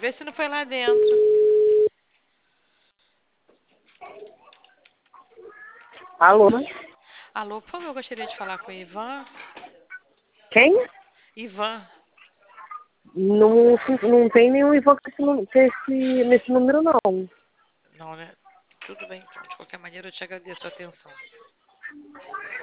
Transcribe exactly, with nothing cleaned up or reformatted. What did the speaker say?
Vê se não foi lá dentro. Alô? Alô, por favor, eu gostaria de falar com o Ivan. Quem? Ivan. Não, não tem nenhum Ivan com esse, nu- com esse, nesse número, não. Não, né? Tudo bem, então. De qualquer maneira, eu te agradeço a atenção.